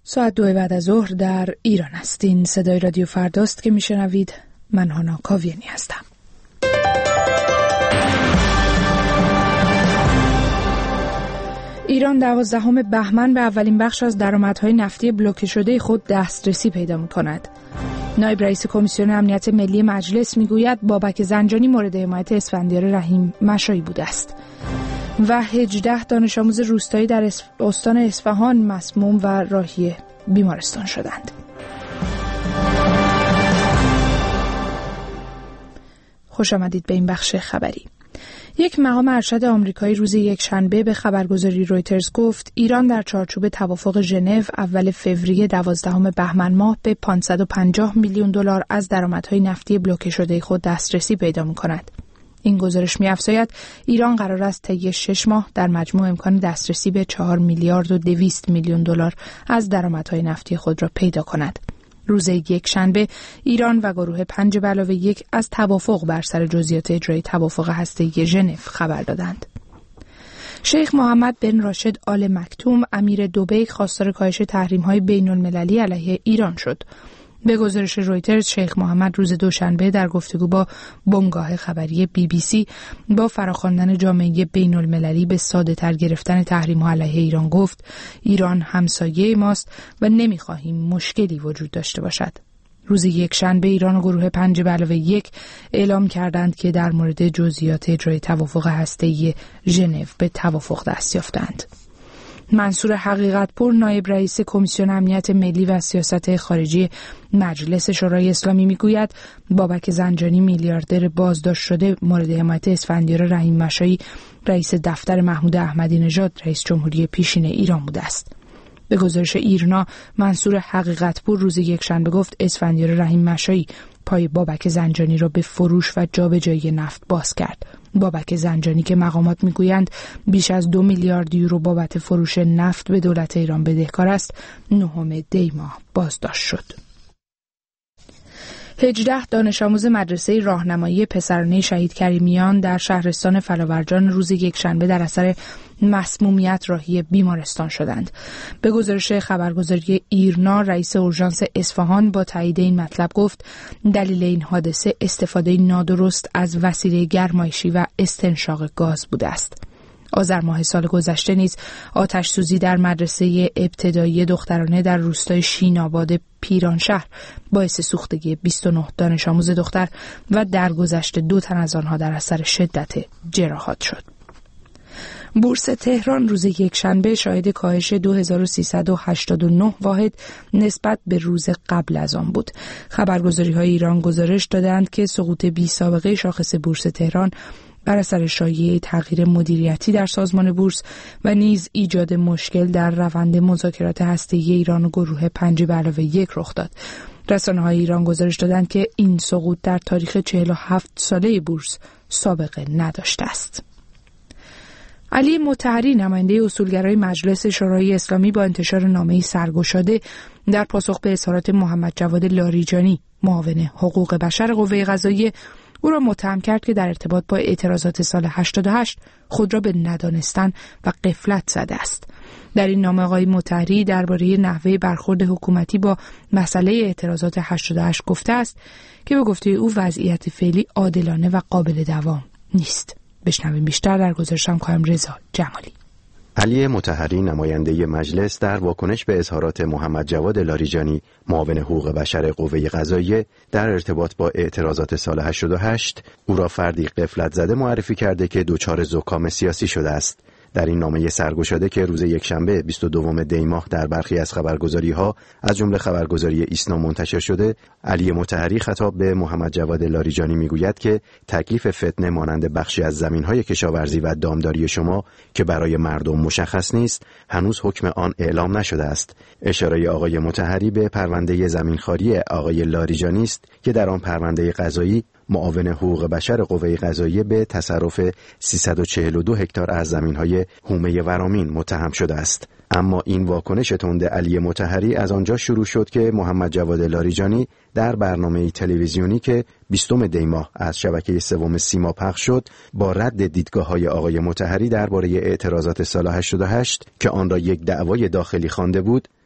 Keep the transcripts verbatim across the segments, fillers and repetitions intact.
ساعت دو بعد از ظهر در ایران هستین. صدای رادیو فرداست که میشنوید. من هانا کاویانی هستم. ایران دوازدهم بهمن به اولین بخش از درآمدهای نفتی بلوکه شده خود دسترسی پیدا می‌کند. نایب رئیس کمیسیون امنیت ملی مجلس میگوید بابک زنجانی مورد حمایت اسفندیار رحیم مشایی بوده است. و هجده دانش آموز روستایی در استان اصفهان مسموم و راهی بیمارستان شدند. خوش آمدید به این بخش خبری. یک مقام ارشد آمریکایی روز یکشنبه به خبرگزاری رویترز گفت ایران در چارچوب توافق ژنو اول فوریه دوازدهم بهمن ماه به پانصد و پنجاه میلیون دلار از درآمدهای نفتی بلوکه شده خود دسترسی پیدا می‌کند. این گزارش می‌افزاید ایران قرار است طی شش ماه در مجموع امکان دسترسی به چهار میلیارد و دویست میلیون دلار از درآمدهای نفتی خود را پیدا کند. روز یکشنبه ایران و گروه پنج به علاوه یک از توافق بر سر جزئیات اجرای توافق هسته‌ای ژنو خبر دادند. شیخ محمد بن راشد آل مکتوم امیر دبی خواستار کاهش تحریم‌های بین‌المللی علیه ایران شد. به گزارش رویترز شیخ محمد روز دوشنبه در گفتگو با بنگاه خبری بی بی سی با فراخواندن جامعه بین المللی به ساده تر گرفتن تحریم ها علیه ایران گفت ایران همسایه ماست و نمیخواهیم مشکلی وجود داشته باشد. روز یکشنبه ایران و گروه پنج به علاوه یک اعلام کردند که در مورد جزئیات اجرای توافق هسته‌ای ژنو به توافق دست یافتند. منصور حقیقت‌پور نایب رئیس کمیسیون امنیت ملی و سیاست خارجی مجلس شورای اسلامی میگوید بابک زنجانی میلیاردر بازداشت شده مورد حمایت اسفندیار رحیم مشایی رئیس دفتر محمود احمدی نژاد رئیس جمهوری پیشین ایران بوده است. به گزارش ایرنا منصور حقیقت‌پور روز یکشنبه گفت اسفندیار رحیم مشایی پای بابک زنجانی را به فروش و جابجایی نفت باز کرد. بابک زنجانی که مقامات میگویند بیش از دو میلیارد یورو بابت فروش نفت به دولت ایران بدهکار است، نهم دی ماه بازداشت شد. هجده دانش آموز مدرسه راهنمایی پسرانه شهید کریمیان در شهرستان فلاورجان روز یکشنبه در اثر مسمومیت راهی بیمارستان شدند. به گزارش خبرگزاری ایرنا رئیس اورژانس اصفهان با تایید این مطلب گفت دلیل این حادثه استفاده نادرست از وسیله گرمایشی و استنشاق گاز بوده است. آذر ماه سال گذشته نیز آتش سوزی در مدرسه ابتدایی دخترانه در روستای شیناباد پیرانشهر باعث سوختگی بیست و نه دانش آموز دختر و درگذشت دو تن از آنها در اثر شدت جراحات شد. بورس تهران روز یکشنبه شاهد کاهش دو هزار و سیصد و هشتاد و نه واحد نسبت به روز قبل از آن بود. خبرگزاری‌های ایران گزارش دادند که سقوط بی سابقه شاخص بورس تهران بر اثر شایعه تغییر مدیریتی در سازمان بورس و نیز ایجاد مشکل در روند مذاکرات هسته‌ای ایران و گروه پنج به علاوه یک رخ داد. رسانه‌های ایران گزارش دادند که این سقوط در تاریخ چهل و هفت ساله بورس سابقه نداشته است. علی مطهری نماینده اصولگرای مجلس شورای اسلامی با انتشار نامه‌ای سرگشاده در پاسخ به اظهارات محمد جواد لاریجانی معاون حقوق بشر قوه قضاییه او را متهم کرد که در ارتباط با اعتراضات سال هشتاد و هشت خود را به ندانستن و غفلت زده است. در این نامه آقای مطهری درباره نحوه برخورد حکومتی با مسئله اعتراضات هشتاد و هشت گفته است که به گفته او وضعیت فعلی عادلانه و قابل دوام نیست. بشنویم بیشتر در گزارش همکارم رضا جمالی. علی مطهری نماینده مجلس در واکنش به اظهارات محمد جواد لاریجانی معاون حقوق بشر قوه قضاییه در ارتباط با اعتراضات سال هشتاد و هشت او را فردی غفلت زده معرفی کرده که دچار زکام سیاسی شده است. در این نامه سرگشاده که روز یکشنبه بیست و دوم دی ماه در برخی از خبرگزاری‌ها از جمله خبرگزاری ایسنا منتشر شده، علی مطهری خطاب به محمد جواد لاریجانی میگوید که تکلیف فتنه مانند بخشی از زمین‌های کشاورزی و دامداری شما که برای مردم مشخص نیست، هنوز حکم آن اعلام نشده است. اشاره آقای مطهری به پرونده زمینخواری آقای لاریجانی است که در آن پرونده قضایی معاون حقوق بشر قوه قضاییه به تصرف سیصد و چهل و دو هکتار از زمین‌های حومه ورامین متهم شده است. اما این واکنش تند علی مطهری از آنجا شروع شد که محمد جواد لاریجانی در برنامه تلویزیونی که بیستم دی ماه از شبکه سوم سیما پخش شد با رد دیدگاه‌های آقای مطهری درباره اعتراضات سال هشتاد و هشت که آن را یک دعوای داخلی خوانده بود،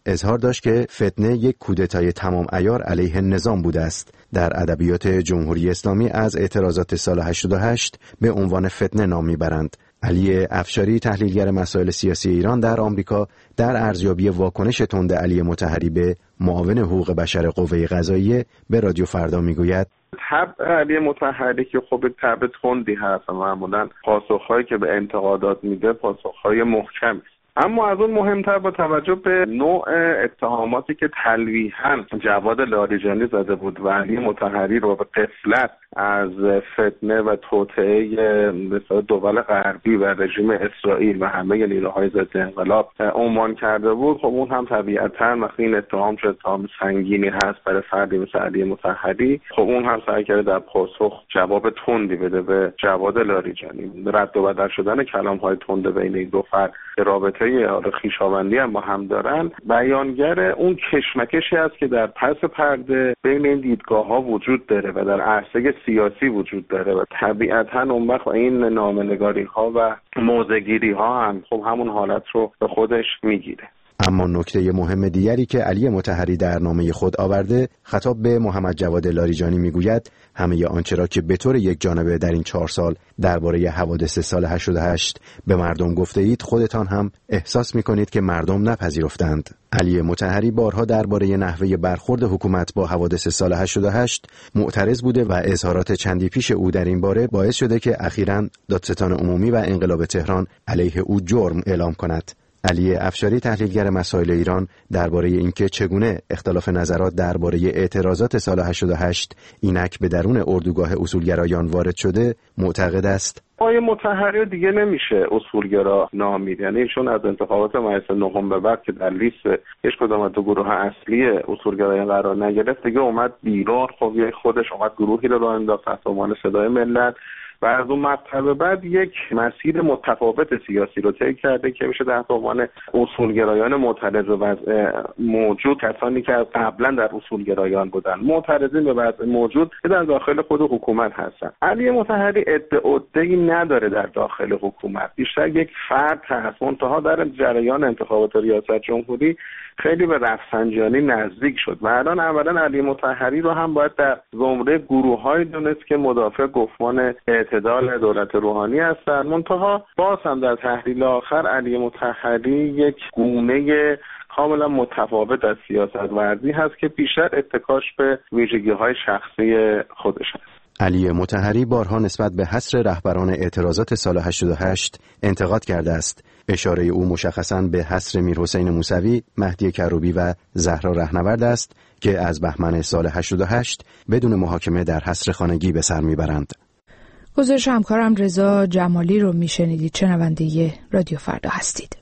اظهار داشت که فتنه یک کودتای تمام عیار علیه نظام بوده است. در ادبیات جمهوری اسلامی از اعتراضات سال هشتاد و هشت به عنوان فتنه نام میبرند. علی افشاری، تحلیلگر مسائل سیاسی ایران در آمریکا، در ارزیابی واکنش تند علی مطهری به معاون حقوق بشر قوه قضاییه به رادیو فردا میگوید: طبع علی مطهری که خب طبع تندی هست و معمولا پاسخهایی که به انتقادات میده پاسخهای محکمی است. اما از اون مهمتر با توجه به نوع اتهاماتی که تلویحاً جواد لاریجانی زده بود و علی مطهری رو به غفلت از فتنه و توطئه مثلا دول غربی و رژیم اسرائیل و همه نیروهای ضد انقلاب عنوان کرده بود، خب اون هم طبیعتاً وقتی این اتهام شد اتهام سنگینی هست برای فردی مثل علی مطهری، خب اون هم سعی کرده در پاسخ جواب تندی بده به جواد لاریجانی. رد و بدل شدن کلام‌های تند بین این دو فرد که رابطه خویشاوندی هم با هم دارن بیانگر اون کشمکشی است که در پس پرده بین این دیدگاه‌ها وجود داره و در عرصه سیاسی وجود داره و طبیعتاً اون وقت این نامه‌نگاری‌ها و موضع‌گیری‌ها هم خب همون حالت رو به خودش میگیره. اما نکته مهم دیگری که علی مطهری در نامه خود آورده، خطاب به محمد جواد لاریجانی میگوید: همه آنچه را که به طور یک جانبه در این چهار سال درباره حوادث سال هشتاد و هشت به مردم گفته اید، خودتان هم احساس میکنید که مردم نپذیرفتند. علی مطهری بارها درباره نحوه برخورد حکومت با حوادث سال هشتاد و هشت معترض بوده و اظهارات چندی پیش او در این باره باعث شده که اخیراً دادستان عمومی و انقلاب تهران علیه او جرم اعلام کند. علی افشاری، تحلیلگر مسائل ایران، درباره اینکه چگونه اختلاف نظرات درباره اعتراضات سال هشتاد و هشت اینک به درون اردوگاه اصولگرایان وارد شده، معتقد است: آقای مطهری دیگه نمیشه اصولگرا نامید، یعنی ایشون از انتخابات مجلس نهم به بعد که در لیست هیچ کدام از دو گروه اصلی اصولگرایان قرار نگرفت دیگه اومد بیرون. خب خودش اومد گروهی رو راه انداخت تحت عنوان صدای ملت و از اون مقطع بعد یک مسیر متفاوت سیاسی رو طی کرده که میشه در عنوان اصولگرایان معترض و وضع موجود، کسانی که قبلا در اصولگرایان بودن، معترضین به وضع موجود که در داخل خود حکومت هستن. علی مطهری ادعایی نداره در داخل حکومت، بیشتر یک فرد هست. منتها در جریان انتخابات ریاست جمهوری خیلی به رفسنجانی نزدیک شد و الان اولا علی مطهری رو هم باید در زمره گروه‌های دونست که مدافع گفتمان اعتدال دولت روحانی هستند. منتها باز هم در تحلیل آخر علی مطهری یک گونه کاملا متفاوت از سیاست ورزی هست که بیشتر اتکاش به ویژگی‌های شخصی خودش است. علی مطهری بارها نسبت به حصر رهبران اعتراضات سال هشتاد و هشت انتقاد کرده است. اشاره او مشخصاً به حصر میرحسین موسوی، مهدی کروبی و زهرا رهنورد است که از بهمن سال هشتاد و هشت بدون محاکمه در حصر خانگی به سر میبرند. گزارش همکارم رضا جمالی رو میشنیدید. شنونده رادیو فردا هستید.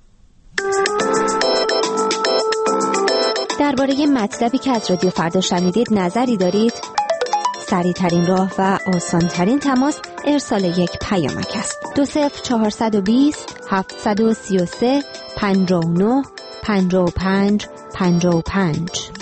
درباره مطلبی که از رادیو فردا شنیدید نظری دارید؟ سریع ترین راه و آسان ترین تماس ارسال یک پیامک است. دو صفر چهارصد و بیست هفتصد و سی و سه پنجاه و نه پنجاه و پنج پنجاه و پنج.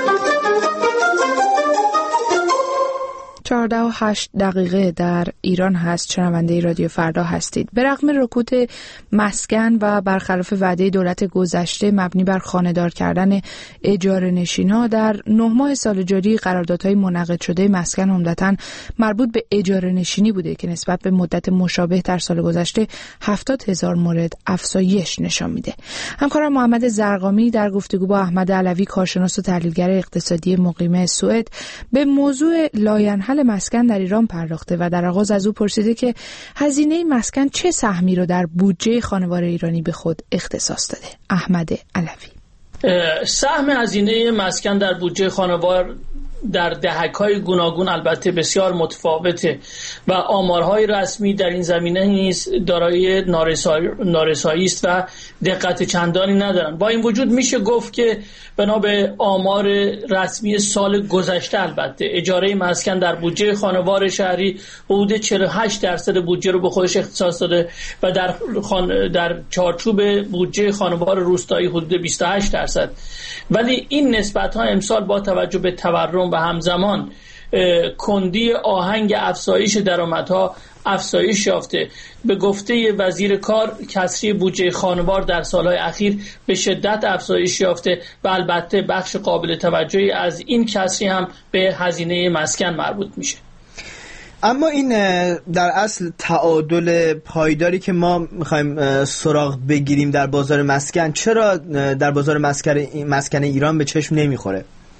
چهارده و هشت دقیقه در ایران هست. شنونده رادیو فردا هستید. به رغم رکود مسکن و برخلاف وعده دولت گذشته مبنی بر خانه‌دار کردن اجاره نشینا، در نه ماه سال جاری قراردادهای منعقد شده مسکن عمدتاً مربوط به اجاره نشینی بوده که نسبت به مدت مشابه در سال گذشته هفتاد هزار مورد افزایش نشان میده. همکارم محمد زرقامی در گفتگو با احمد علوی، کارشناس و تحلیلگر اقتصادی مقیم سوئد، به موضوع لاینحل مسکن در ایران پرداخته و در آغاز از او پرسیده که هزینه مسکن چه سهمی رو در بودجه خانوار ایرانی به خود اختصاص داده. احمد علوی: سهم هزینه مسکن در بودجه خانوار در دهک‌های گوناگون البته بسیار متفاوته و آمارهای رسمی در این زمینه نیز دارای نارسایی است و دقت چندانی ندارند. با این وجود میشه گفت که بنا به آمار رسمی سال گذشته البته اجاره مسکن در بودجه خانوار شهری حدود چهل و هشت درصد بودجه رو به خودش اختصاص داده و در خان... در چارچوب بودجه خانوار روستایی حدود بیست و هشت درصد. ولی این نسبت‌ها امسال با توجه به تورم و همزمان کندی آهنگ افزایش درآمدها افزایش یافته. به گفته وزیر کار کسری بودجه خانوار در سالهای اخیر به شدت افزایش یافته و البته بخش قابل توجهی از این کسری هم به هزینه مسکن مربوط میشه. اما این در اصل تعادل پایداری که ما میخوایم سراغ بگیریم در بازار مسکن، چرا در بازار مسکن ایران به چشم نمیخوره؟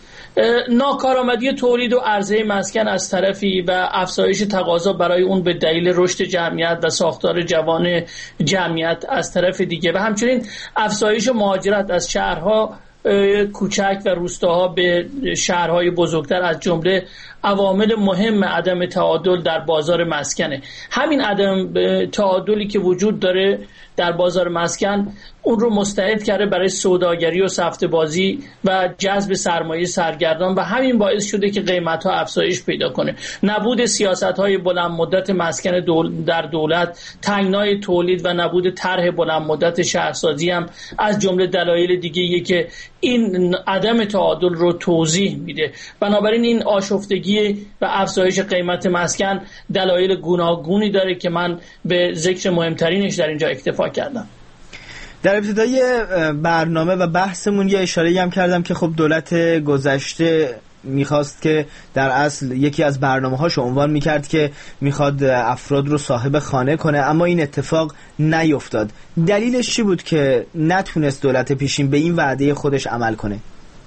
ناکارآمدی تولید و عرضه مسکن از طرفی و افزایش تقاضا برای اون به دلیل رشد جمعیت و ساختار جوان جمعیت از طرف دیگه و همچنین افزایش مهاجرت از شهرها کوچک و روستاها به شهرهای بزرگتر از جمله عوامل مهم عدم تعادل در بازار مسکنه. همین عدم تعادلی که وجود داره در بازار مسکن اون رو مستعد کرده برای سوداگری و سفته بازی و جذب سرمایه سرگردان و همین باعث شده که قیمت‌ها افزایش پیدا کنه. نبود سیاست‌های بلند مدت مسکن دول در دولت، تنگنای تولید و نبود طرح بلند مدت شهرسازی هم از جمله دلایل دیگه‌ایه که این عدم تعادل رو توضیح میده. بنابراین این آشفتگی و افزایش قیمت مسکن دلایل گوناگونی داره که من به ذکر مهمترینش در اینجا اکتفا کردم. در ابتدای برنامه و بحثمون یه اشاره‌ای هم کردم که خب دولت گذشته میخواست که در اصل یکی از برنامه‌هاش عنوان میکرد که میخواد افراد رو صاحب خانه کنه، اما این اتفاق نیفتاد. دلیلش چی بود که نتونست دولت پیشین به این وعده خودش عمل کنه؟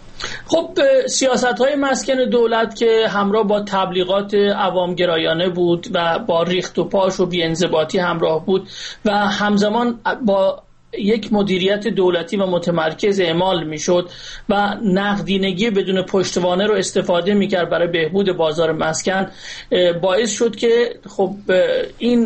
خب سیاست‌های مسکن دولت که همراه با تبلیغات عوامگرایانه بود و با ریخت و پاش و بی‌انضباطی همراه بود و همزمان با یک مدیریت دولتی و متمرکز اعمال میشد و نقدینگی بدون پشتوانه رو استفاده میکرد برای بهبود بازار مسکن، باعث شد که خب این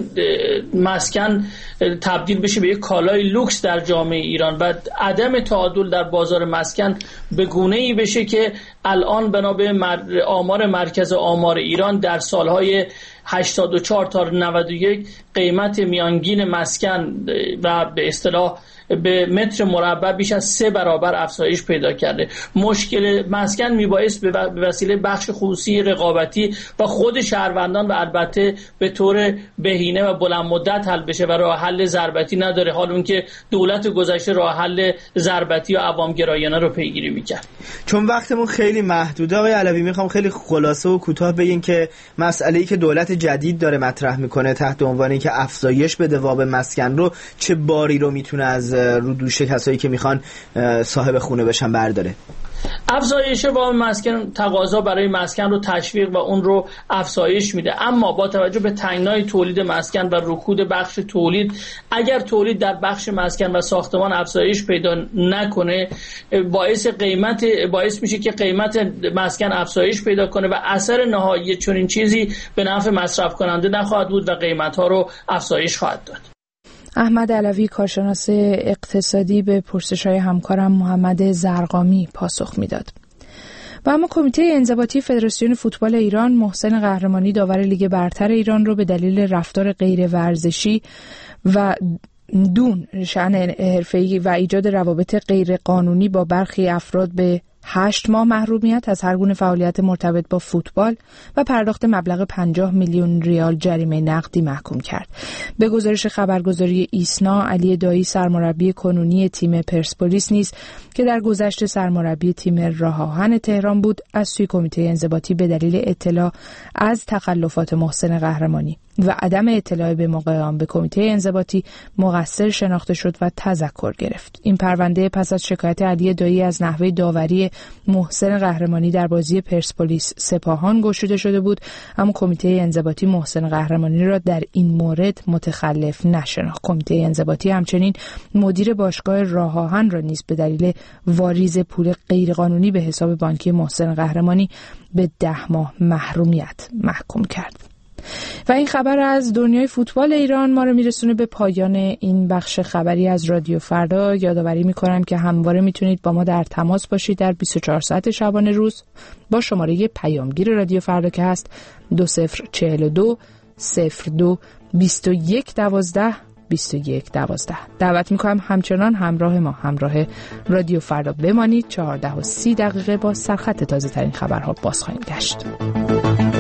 مسکن تبدیل بشه به یک کالای لوکس در جامعه ایران و عدم تعادل در بازار مسکن به گونه‌ای بشه که الان بنا به آمار مرکز آمار ایران در سالهای هشتاد و چهار تا نود و یک قیمت میانگین مسکن و به اصطلاح به متر مربع بیش از سه برابر افزایش پیدا کرده. مشکل مسکن میبایست به وسیله بخش خصوصی رقابتی و خود شهروندان و البته به طور بهینه و بلند مدت حل بشه و راه حل ضربتی نداره، حال اون که دولت گذشته راه حل ضربتی و عوامگرایانه رو پیگیری میکرد. چون وقتمون خیلی محدوده آقای علوی، میخوام خیلی خلاصه و کوتاه بگین که مسئله‌ای که دولت جدید داره مطرح میکنه تحت عنوانی که افزایش بده وام مسکن رو، چه باری رو میتونه از رو دوش کسایی که میخوان صاحب خونه بشن برداره؟ افزایش وام مسکن تقاضا برای مسکن رو تشویق و اون رو افزایش میده، اما با توجه به تنگنای تولید مسکن و رکود بخش تولید، اگر تولید در بخش مسکن و ساختمان افزایش پیدا نکنه باعث قیمت باعث میشه که قیمت مسکن افزایش پیدا کنه و اثر نهایی چنین چیزی به نفع مصرف کننده نخواهد بود و قیمت ها رو افزایش خواهد داد. احمد علوی، کارشناس اقتصادی، به پرسش‌های همکارم محمد زرقامی پاسخ میداد. و اما کمیته انضباطی فدراسیون فوتبال ایران محسن قهرمانی داور لیگ برتر ایران رو به دلیل رفتار غیر ورزشی و دون شأن حرفه‌ای و ایجاد روابط غیر قانونی با برخی افراد به هشت ماه محرومیت از هر گونه فعالیت مرتبط با فوتبال و پرداخت مبلغ پنجاه میلیون ریال جریمه نقدی محکوم کرد. به گزارش خبرگزاری ایسنا، علی دایی سرمربی کنونی تیم پرسپولیس نیز که در گذشته سرمربی تیم راه آهن تهران بود، از سوی کمیته انضباطی به دلیل اطلاع از تخلفات محسن قهرمانی و عدم اطلاع به موقع آن به کمیته انضباطی مقصر شناخته شد و تذکر گرفت. این پرونده پس از شکایت علی دایی از نحوه داوری محسن قهرمانی در بازی پرسپولیس سپاهان گشوده شده بود، اما کمیته انضباطی محسن قهرمانی را در این مورد متخلف نشناخت. کمیته انضباطی همچنین مدیر باشگاه راه آهن را نیز به دلیل واریز پول غیرقانونی به حساب بانکی محسن قهرمانی به ده ماه محرومیت محکوم کرد. و این خبر از دنیای فوتبال ایران ما رو میرسونه به پایان این بخش خبری از رادیو فردا. یادآوری میکنم که همواره میتونید با ما در تماس باشید در بیست و چهار ساعت شبانه روز با شماره پیامگیر رادیو فردا که هست دو صفر چهل و دو صفر دو بیست و یک دوازده بیست و یک دوازده. دعوت میکنم همچنان همراه ما همراه رادیو فردا بمانید. چهارده و سی دقیقه با سرخط تازه ترین خبرها باز خواهیم گشت.